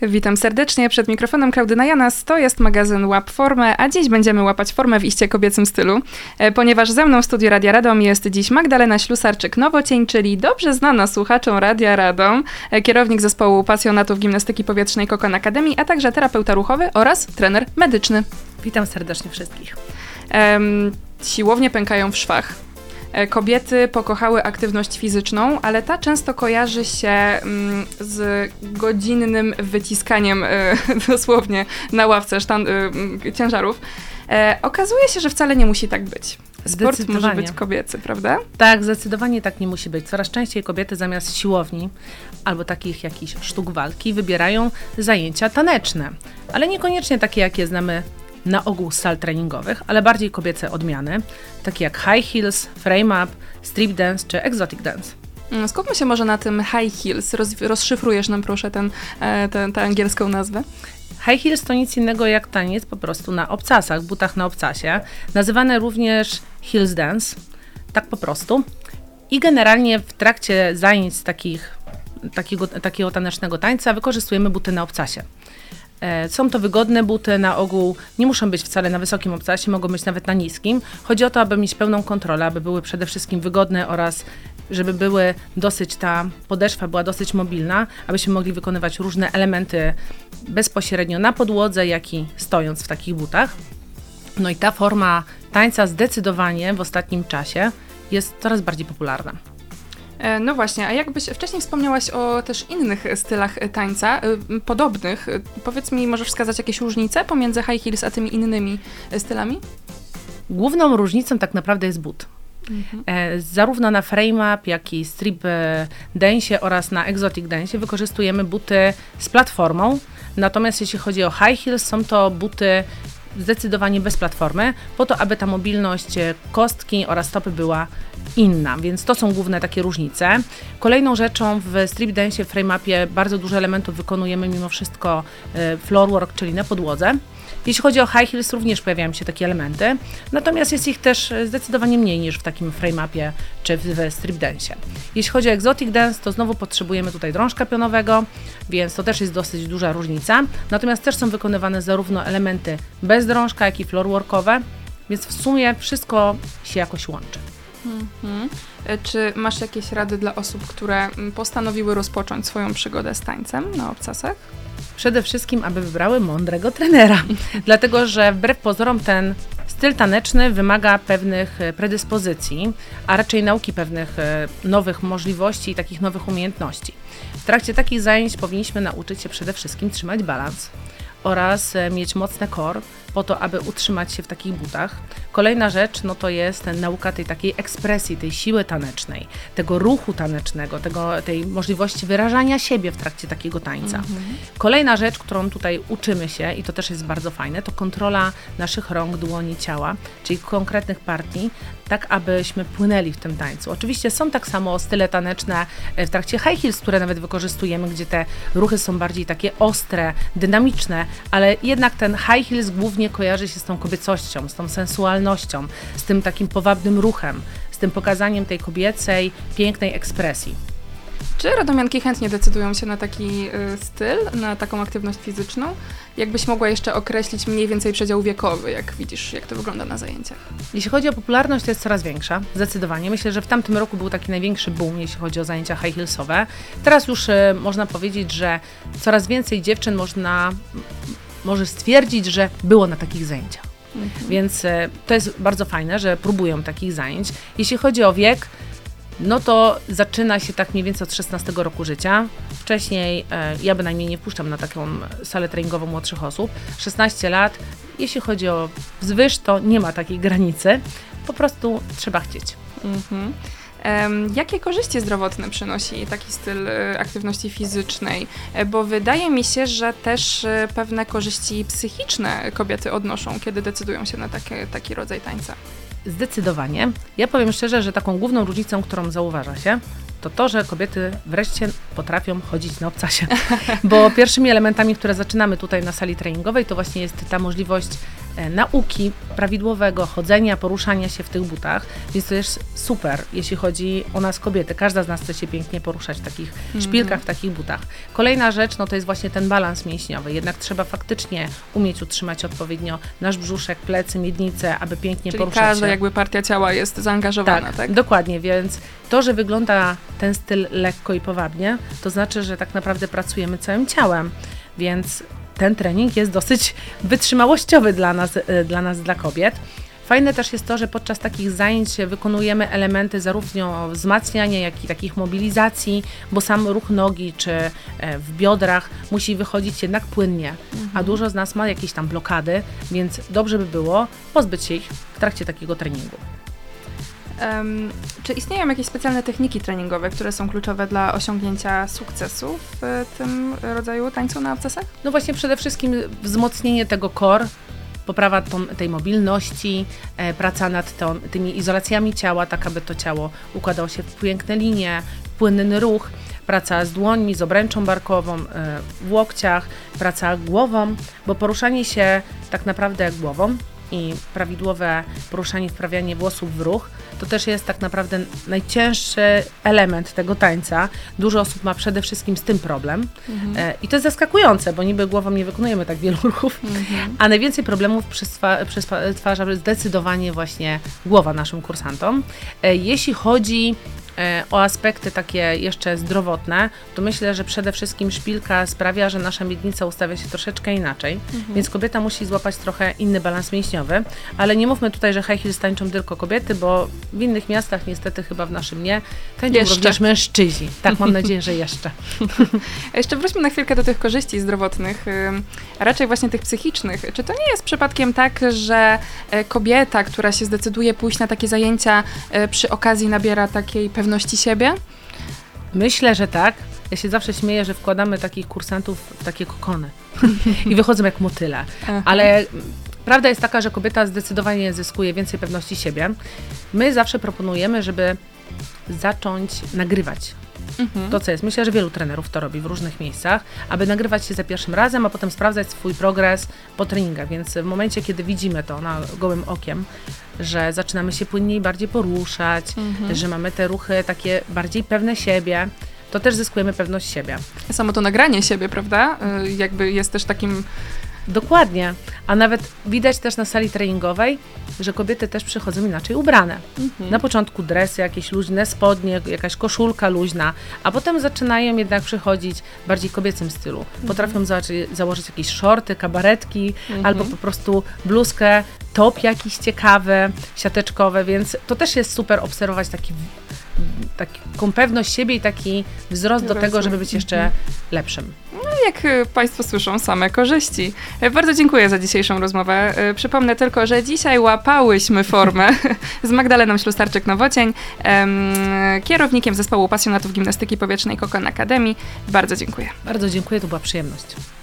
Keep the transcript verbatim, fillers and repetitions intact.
Witam serdecznie, przed mikrofonem Klaudyna Janas, to jest magazyn Łap Formę, a dziś będziemy łapać formę w iście kobiecym stylu, ponieważ ze mną w studiu Radia Radom jest dziś Magdalena Ślusarczyk-Nowocień, czyli dobrze znana słuchaczom Radia Radom, kierownik zespołu pasjonatów gimnastyki powietrznej Kokon Akademii, a także terapeuta ruchowy oraz trener medyczny. Witam serdecznie wszystkich. Um, siłownie pękają w szwach. Kobiety pokochały aktywność fizyczną, ale ta często kojarzy się mm, z godzinnym wyciskaniem y, dosłownie na ławce sztan- y, ciężarów. E, okazuje się, że wcale nie musi tak być. Sport może być kobiecy, prawda? Tak, zdecydowanie tak nie musi być. Coraz częściej kobiety zamiast siłowni albo takich jakichś sztuk walki wybierają zajęcia taneczne, ale niekoniecznie takie, jakie znamy na ogół z sal treningowych, ale bardziej kobiece odmiany, takie jak high heels, frame up, strip dance czy exotic dance. Skupmy się może na tym high heels. Roz, rozszyfrujesz nam proszę ten, ten, tę angielską nazwę. High heels to nic innego jak taniec po prostu na obcasach, butach na obcasie, nazywane również heels dance, tak po prostu. I generalnie w trakcie zajęć takich, takiego, takiego tanecznego tańca wykorzystujemy buty na obcasie. Są to wygodne buty, na ogół nie muszą być wcale na wysokim obcasie, mogą być nawet na niskim. Chodzi o to, aby mieć pełną kontrolę, aby były przede wszystkim wygodne oraz żeby były dosyć, ta podeszwa była dosyć mobilna, abyśmy mogli wykonywać różne elementy bezpośrednio na podłodze, jak i stojąc w takich butach. No i ta forma tańca zdecydowanie w ostatnim czasie jest coraz bardziej popularna. No właśnie, a jakbyś wcześniej wspomniałaś o też innych stylach tańca, podobnych. Powiedz mi, możesz wskazać jakieś różnice pomiędzy high heels a tymi innymi stylami? Główną różnicą tak naprawdę jest but. Mhm. E, zarówno na frame up, jak i strip dance oraz na exotic dance wykorzystujemy buty z platformą, natomiast jeśli chodzi o high heels, są to buty zdecydowanie bez platformy, po to, aby ta mobilność kostki oraz stopy była inna, więc to są główne takie różnice. Kolejną rzeczą w strip dance, frame upie bardzo dużo elementów wykonujemy mimo wszystko floor work, czyli na podłodze. Jeśli chodzi o high heels, również pojawiają się takie elementy, natomiast jest ich też zdecydowanie mniej niż w takim frame upie czy w, w strip dance. Jeśli chodzi o exotic dance, to znowu potrzebujemy tutaj drążka pionowego, więc to też jest dosyć duża różnica. Natomiast też są wykonywane zarówno elementy bez drążka, jak i floor workowe, więc w sumie wszystko się jakoś łączy. Mhm. Czy masz jakieś rady dla osób, które postanowiły rozpocząć swoją przygodę z tańcem na obcasach? Przede wszystkim, aby wybrały mądrego trenera, dlatego że wbrew pozorom ten styl taneczny wymaga pewnych predyspozycji, a raczej nauki pewnych nowych możliwości i takich nowych umiejętności. W trakcie takich zajęć powinniśmy nauczyć się przede wszystkim trzymać balans oraz mieć mocne core po to, aby utrzymać się w takich butach. Kolejna rzecz, no to jest nauka tej takiej ekspresji, tej siły tanecznej, tego ruchu tanecznego, tego, tej możliwości wyrażania siebie w trakcie takiego tańca. Mhm. Kolejna rzecz, którą tutaj uczymy się i to też jest bardzo fajne, to kontrola naszych rąk, dłoni, ciała, czyli konkretnych partii, tak abyśmy płynęli w tym tańcu. Oczywiście są tak samo style taneczne w trakcie high heels, które nawet wykorzystujemy, gdzie te ruchy są bardziej takie ostre, dynamiczne, ale jednak ten high heels głównie kojarzy się z tą kobiecością, z tą sensualnością, z tym takim powabnym ruchem, z tym pokazaniem tej kobiecej, pięknej ekspresji. Czy radomianki chętnie decydują się na taki y, styl, na taką aktywność fizyczną? Jakbyś mogła jeszcze określić mniej więcej przedział wiekowy, jak widzisz, jak to wygląda na zajęciach? Jeśli chodzi o popularność, to jest coraz większa, zdecydowanie. Myślę, że w tamtym roku był taki największy boom, jeśli chodzi o zajęcia high heelsowe. Teraz już y, można powiedzieć, że coraz więcej dziewczyn można, może stwierdzić, że było na takich zajęciach. Mhm. Więc y, to jest bardzo fajne, że próbują takich zajęć. Jeśli chodzi o wiek, no to zaczyna się tak mniej więcej od szesnastego roku życia. Wcześniej e, ja bynajmniej nie wpuszczam na taką salę treningową młodszych osób. szesnaście lat, jeśli chodzi o wzwyż, to nie ma takiej granicy. Po prostu trzeba chcieć. Mhm. Um, jakie korzyści zdrowotne przynosi taki styl y, aktywności fizycznej? E, bo wydaje mi się, że też y, pewne korzyści psychiczne kobiety odnoszą, kiedy decydują się na taki, taki rodzaj tańca. Zdecydowanie. Ja powiem szczerze, że taką główną różnicą, którą zauważa się, to to, że kobiety wreszcie potrafią chodzić na obcasie. Bo pierwszymi elementami, które zaczynamy tutaj na sali treningowej, to właśnie jest ta możliwość e, nauki prawidłowego chodzenia, poruszania się w tych butach, więc to jest super, jeśli chodzi o nas kobiety. Każda z nas chce się pięknie poruszać w takich mm-hmm. szpilkach, w takich butach. Kolejna rzecz, no to jest właśnie ten balans mięśniowy. Jednak trzeba faktycznie umieć utrzymać odpowiednio nasz brzuszek, plecy, miednicę, aby pięknie Czyli poruszać się. każda jakby partia ciała jest zaangażowana, tak? Tak, dokładnie, więc to, że wygląda ten styl lekko i powabnie, to znaczy, że tak naprawdę pracujemy całym ciałem, więc ten trening jest dosyć wytrzymałościowy dla nas, dla nas, dla kobiet. Fajne też jest to, że podczas takich zajęć wykonujemy elementy zarówno wzmacniania, jak i takich mobilizacji, bo sam ruch nogi czy w biodrach musi wychodzić jednak płynnie, mhm. a dużo z nas ma jakieś tam blokady, więc dobrze by było pozbyć się ich w trakcie takiego treningu. Um, czy istnieją jakieś specjalne techniki treningowe, które są kluczowe dla osiągnięcia sukcesu w tym rodzaju tańcu na abcesach? No właśnie przede wszystkim wzmocnienie tego core, poprawa tą, tej mobilności, e, praca nad tą, tymi izolacjami ciała, tak aby to ciało układało się w piękne linie, płynny ruch, praca z dłońmi, z obręczą barkową, e, w łokciach, praca głową, bo poruszanie się tak naprawdę głową i prawidłowe poruszanie, wprawianie włosów w ruch, to też jest tak naprawdę najcięższy element tego tańca. Dużo osób ma przede wszystkim z tym problem mhm. e, i to jest zaskakujące, bo niby głową nie wykonujemy tak wielu ruchów, mhm. a najwięcej problemów przystwarza zdecydowanie właśnie głowa naszym kursantom. E, jeśli chodzi o aspekty takie jeszcze zdrowotne, to myślę, że przede wszystkim szpilka sprawia, że nasza miednica ustawia się troszeczkę inaczej, mhm. więc kobieta musi złapać trochę inny balans mięśniowy, ale nie mówmy tutaj, że high heels tańczą tylko kobiety, bo w innych miastach niestety chyba w naszym nie, tańczą jeszcze. również mężczyźni. Tak, mam nadzieję, że jeszcze. A jeszcze wróćmy na chwilkę do tych korzyści zdrowotnych, a raczej właśnie tych psychicznych. Czy to nie jest przypadkiem tak, że kobieta, która się zdecyduje pójść na takie zajęcia, przy okazji nabiera takiej pewności siebie? Myślę, że tak. Ja się zawsze śmieję, że wkładamy takich kursantów w takie kokony i wychodzą jak motyle. Aha. Ale prawda jest taka, że kobieta zdecydowanie zyskuje więcej pewności siebie. My zawsze proponujemy, żeby zacząć nagrywać mhm. to, co jest. Myślę, że wielu trenerów to robi w różnych miejscach, aby nagrywać się za pierwszym razem, a potem sprawdzać swój progres po treningach. Więc w momencie, kiedy widzimy to na gołym okiem, że zaczynamy się płynniej bardziej poruszać, mhm. że mamy te ruchy takie bardziej pewne siebie, to też zyskujemy pewność siebie. Samo to nagranie siebie, prawda? Jakby jest też takim... Dokładnie, a nawet widać też na sali treningowej, że kobiety też przychodzą inaczej ubrane. Mhm. Na początku dresy, jakieś luźne spodnie, jakaś koszulka luźna, a potem zaczynają jednak przychodzić w bardziej kobiecym stylu. Mhm. Potrafią za- założyć jakieś shorty, kabaretki, mhm. albo po prostu bluzkę, top jakiś ciekawy, siateczkowy, więc to też jest super obserwować taki, taką pewność siebie i taki wzrost do tego, żeby być jeszcze mhm. lepszym. No, jak Państwo słyszą, same korzyści. Bardzo dziękuję za dzisiejszą rozmowę. Przypomnę tylko, że dzisiaj łapałyśmy formę z Magdaleną Ślusarczyk-Nowocień, kierownikiem zespołu pasjonatów gimnastyki powietrznej Kokon Academy. Bardzo dziękuję. Bardzo dziękuję, to była przyjemność.